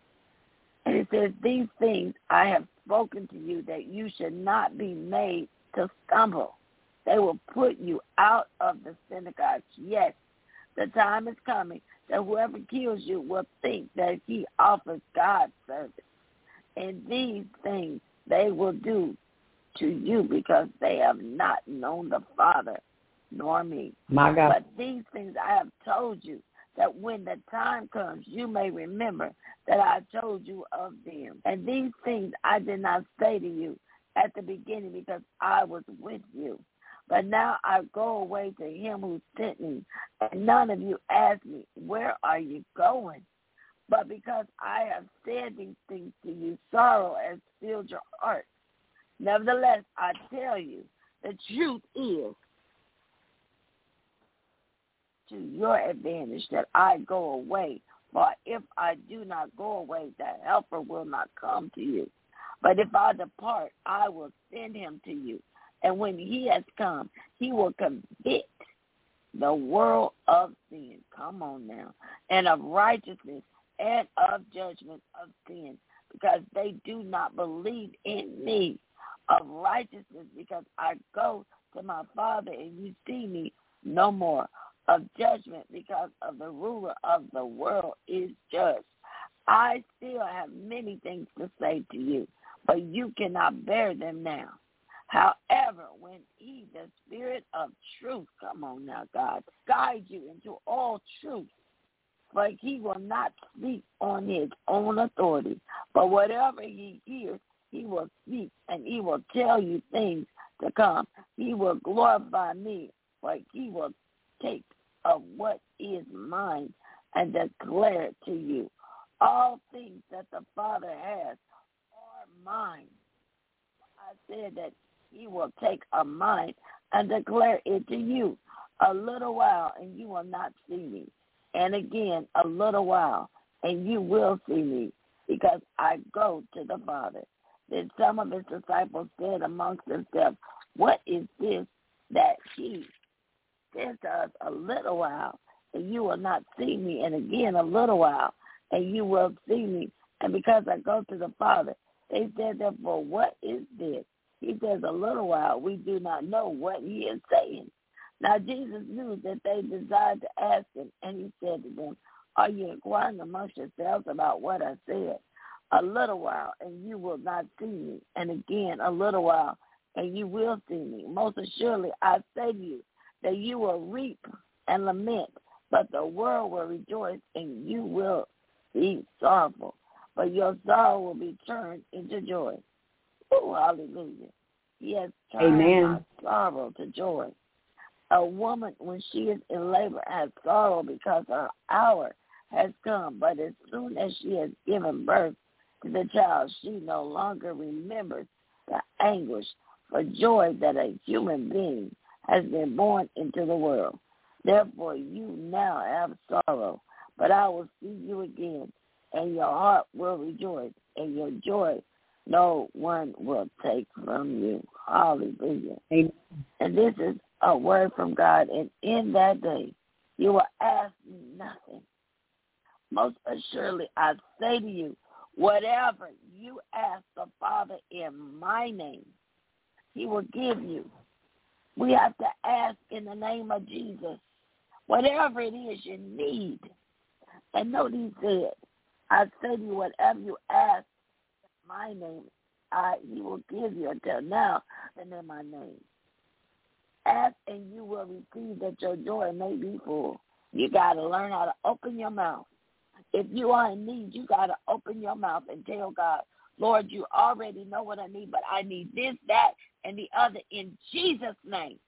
And it says, these things I have spoken to you that you should not be made to stumble. They will put you out of the synagogues. Yes, the time is coming that whoever kills you will think that he offers God service. And these things they will do to you because they have not known the Father nor me. My God. But these things I have told you, that when the time comes, you may remember that I told you of them. And these things I did not say to you at the beginning because I was with you. But now I go away to him who sent me, and none of you ask me, where are you going? But because I have said these things to you, sorrow has filled your heart. Nevertheless, I tell you, the truth is to your advantage that I go away. For if I do not go away, the helper will not come to you. But if I depart, I will send him to you. And when he has come, he will convict the world of sin. Come on now. And of righteousness and of judgment of sin, because they do not believe in me. Of righteousness, because I go to my Father and you see me no more. Of judgment, because of the ruler of the world is judged. I still have many things to say to you, but you cannot bear them now. However, when he, the Spirit of truth, come on now, God, guide you into all truth, for he will not speak on his own authority, but whatever he hears, he will speak, and he will tell you things to come. He will glorify me, for he will take of what is mine and declare it to you. All things that the Father has mind. I said that he will take a mind and declare it to you. A little while, and you will not see me. And again, a little while, and you will see me, because I go to the Father. Then some of his disciples said amongst themselves, what is this that he says to us, a little while, and you will not see me, and again, a little while, and you will see me. And because I go to the Father, they said, therefore, what is this? He says, a little while, we do not know what he is saying. Now Jesus knew that they desired to ask him, and he said to them, are you inquiring amongst yourselves about what I said? A little while, and you will not see me. And again, a little while, and you will see me. Most assuredly, I say to you that you will reap and lament, but the world will rejoice, and you will be sorrowful. But your sorrow will be turned into joy. Oh, hallelujah. He has turned Amen. my sorrow to joy. A woman, when she is in labor, has sorrow because her hour has come. But as soon as she has given birth to the child, she no longer remembers the anguish for joy that a human being has been born into the world. Therefore, you now have sorrow, but I will see you again, and your heart will rejoice, and your joy no one will take from you. Hallelujah. Amen. And this is a word from God, and in that day you will ask me nothing. Most assuredly, I say to you, whatever you ask the Father in my name, he will give you. We have to ask in the name of Jesus, whatever it is you need. And note he said, I say to you, whatever you ask in my name, I, he will give you until now and in my name. Ask and you will receive that your joy may be full. You got to learn how to open your mouth. If you are in need, you got to open your mouth and tell God, Lord, you already know what I need, but I need this, that, and the other in Jesus' name.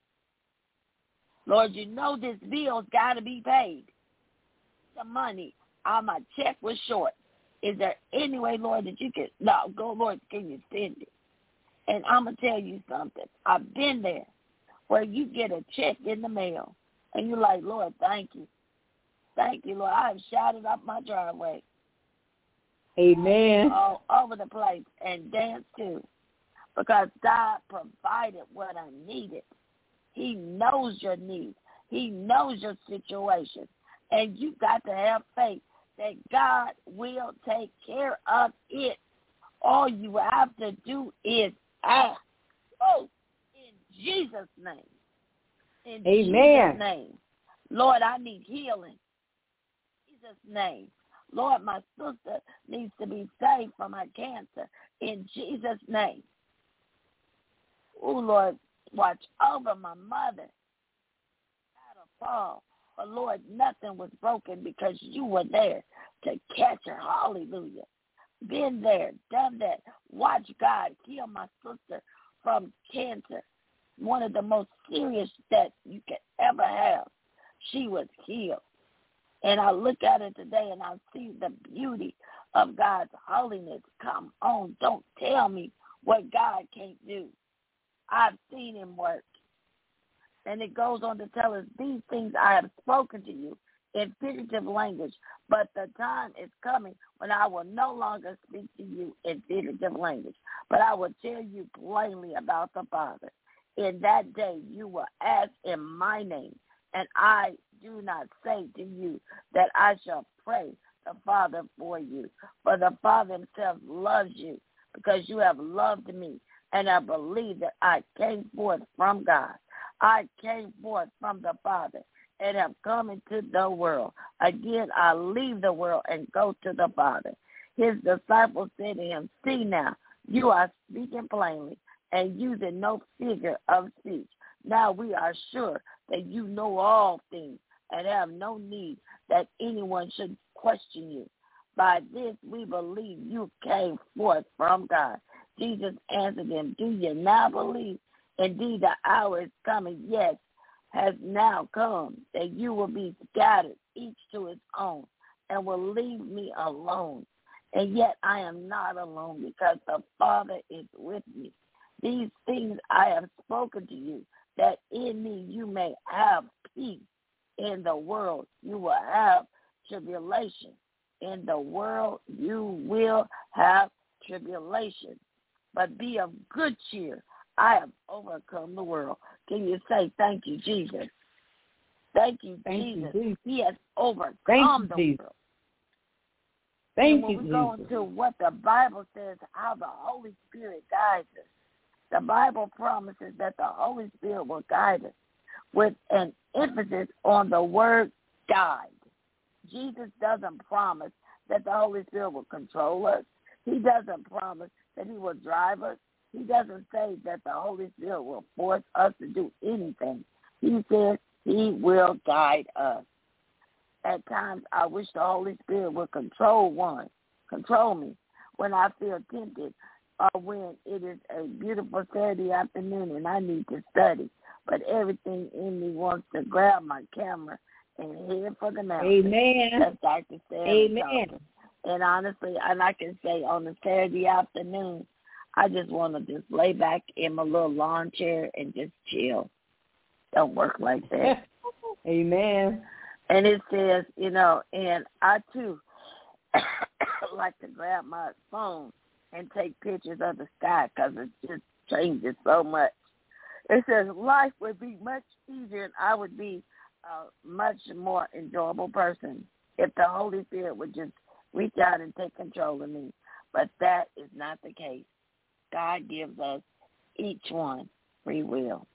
Lord, you know this bill's got to be paid. The money, uh, my check was short. Is there any way, Lord, that you can, no, go, Lord, can you send it? And I'm going to tell you something. I've been there where you get a check in the mail, and you're like, Lord, thank you. Thank you, Lord. I have shouted up my driveway. Amen. All over the place and danced too, because God provided what I needed. He knows your needs. He knows your situation. And you got to have faith that God will take care of it. All you have to do is ask. Oh, in Jesus' name. In Amen. Jesus' name. Lord, I need healing. In Jesus' name. Lord, my sister needs to be saved from her cancer. In Jesus' name. Oh, Lord, watch over my mother. Had a fall. But, Lord, nothing was broken because you were there to catch her. Hallelujah. Been there, done that. Watch God heal my sister from cancer. One of the most serious that you could ever have. She was healed. And I look at it today and I see the beauty of God's holiness. Come on, don't tell me what God can't do. I've seen him work. And it goes on to tell us, these things I have spoken to you in figurative language, but the time is coming when I will no longer speak to you in figurative language, but I will tell you plainly about the Father. In that day you will ask in my name, and I do not say to you that I shall pray the Father for you, for the Father himself loves you, because you have loved me, and I believe that I came forth from God. I came forth from the Father and have come into the world. Again, I leave the world and go to the Father. His disciples said to him, see now, you are speaking plainly and using no figure of speech. Now we are sure that you know all things and have no need that anyone should question you. By this we believe you came forth from God. Jesus answered them, do you now believe? Indeed, the hour is coming, yes, has now come, that you will be scattered, each to his own, and will leave me alone. And yet I am not alone because the Father is with me. These things I have spoken to you, that in me you may have peace. In the world you will have tribulation. In the world you will have tribulation. But be of good cheer. I have overcome the world. Can you say thank you, Jesus? Thank you, thank Jesus. You, Jesus. He has overcome thank the you, world. Thank and when you, we Jesus. go into what the Bible says, how the Holy Spirit guides us, the Bible promises that the Holy Spirit will guide us with an emphasis on the word guide. Jesus doesn't promise that the Holy Spirit will control us. He doesn't promise that he will drive us. He doesn't say that the Holy Spirit will force us to do anything. He says he will guide us. At times, I wish the Holy Spirit would control one, control me when I feel tempted or when it is a beautiful Saturday afternoon and I need to study. But everything in me wants to grab my camera and head for the mountain. Amen. That's Doctor Sarah Amen. talking. And honestly, and I can say on a Saturday afternoon, I just want to just lay back in my little lawn chair and just chill. Don't work like that. Amen. And it says, you know, and I, too, like to grab my phone and take pictures of the sky because it just changes so much. It says life would be much easier and I would be a much more enjoyable person if the Holy Spirit would just reach out and take control of me. But that is not the case. God gives us each one free will.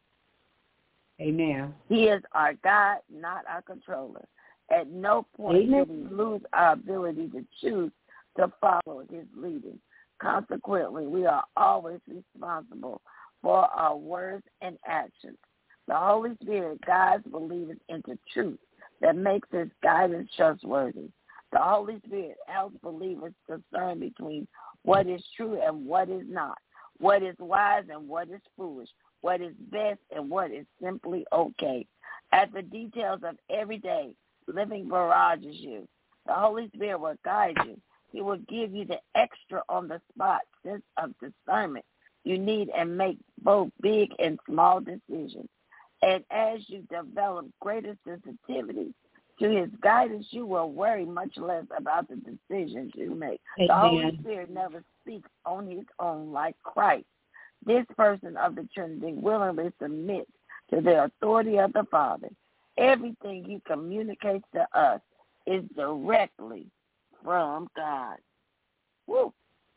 Amen. He is our God, not our controller. At no point Amen. do we lose our ability to choose to follow his leading. Consequently, we are always responsible for our words and actions. The Holy Spirit guides believers into truth that makes his guidance trustworthy. The Holy Spirit helps believers discern between what is true and what is not, what is wise and what is foolish, what is best and what is simply okay. As the details of everyday living barrages you, the Holy Spirit will guide you. He will give you the extra on-the-spot sense of discernment you need and make both big and small decisions. And as you develop greater sensitivity to his guidance, you will worry much less about the decisions you make. Amen. The Holy Spirit never speaks on his own like Christ. This person of the Trinity willingly submits to the authority of the Father. Everything he communicates to us is directly from God. Woo.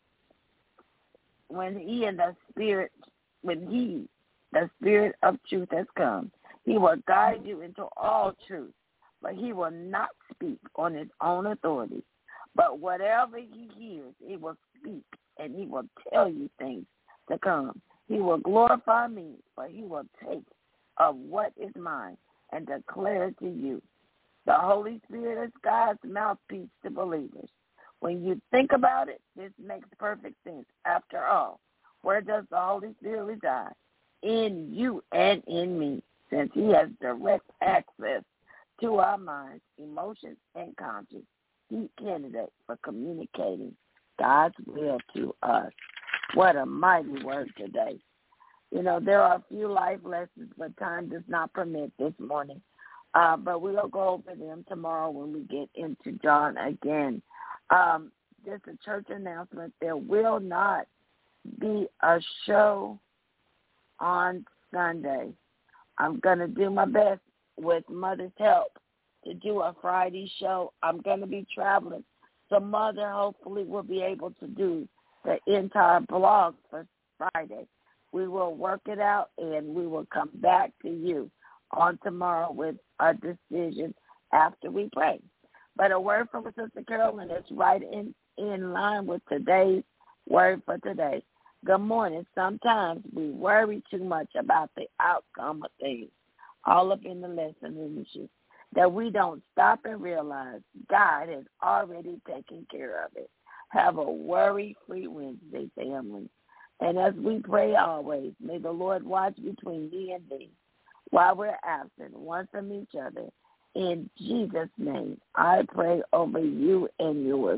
When he and the Spirit, when he, the Spirit of truth has come, he will guide you into all truth, but he will not speak on his own authority. But whatever he hears, he will speak, and he will tell you things to come. He will glorify me, for he will take of what is mine and declare it to you. The Holy Spirit is God's mouthpiece to believers. When you think about it, this makes perfect sense. After all, where does the Holy Spirit reside? In you and in me, since he has direct access to our minds, emotions, and conscience. He's candidate for communicating God's will to us. What a mighty word today. You know, there are a few life lessons, but time does not permit this morning. Uh, but we'll go over them tomorrow when we get into John again. Um, just a church announcement. There will not be a show on Sunday. I'm going to do my best with Mother's help to do a Friday show. I'm going to be traveling. So Mother hopefully will be able to do the entire blog for Friday. We will work it out, and we will come back to you on tomorrow with a decision after we pray. But a word from Sister Carolyn is right in, in line with today's word for today. Good morning. Sometimes we worry too much about the outcome of things, all up in the lesson issues, that we don't stop and realize God has already taken care of it. Have a worry-free Wednesday, family. And as we pray always, may the Lord watch between me and thee while we're absent one from each other. In Jesus' name, I pray over you and yours.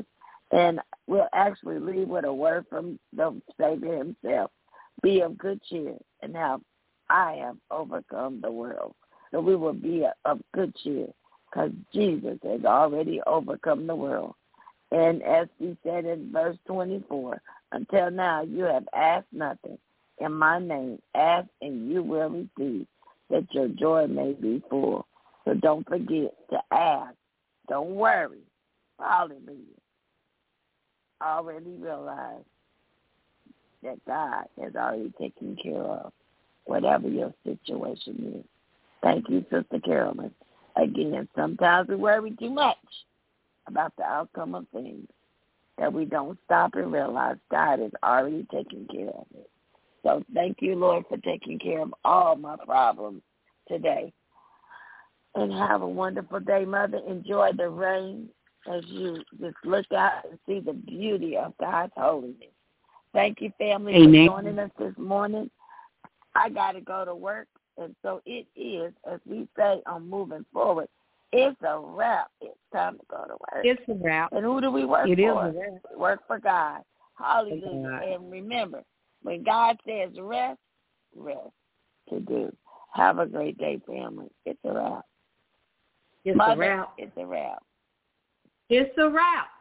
And we'll actually leave with a word from the Savior himself. Be of good cheer, and now I have overcome the world. So we will be of good cheer because Jesus has already overcome the world. And as he said in verse twenty-four, until now you have asked nothing in my name. Ask and you will receive, that your joy may be full. So don't forget to ask. Don't worry. Hallelujah. Already realize that God has already taken care of whatever your situation is. Thank you, Sister Carolyn. Again, sometimes we worry too much about the outcome of things that we don't stop and realize God has already taken care of it. So thank you, Lord, for taking care of all my problems today. And have a wonderful day, Mother. Enjoy the rain as you just look out and see the beauty of God's holiness. Thank you, family, Amen. for joining us this morning. I got to go to work, and so it is, as we say on Moving Forward, it's a wrap. It's time to go to work. It's a wrap. And who do we work it for? It is a wrap. We work for God. Hallelujah. God. And remember, when God says rest, rest to do. Have a great day, family. It's a wrap. It's Mother, a wrap. It's a wrap. It's a wrap.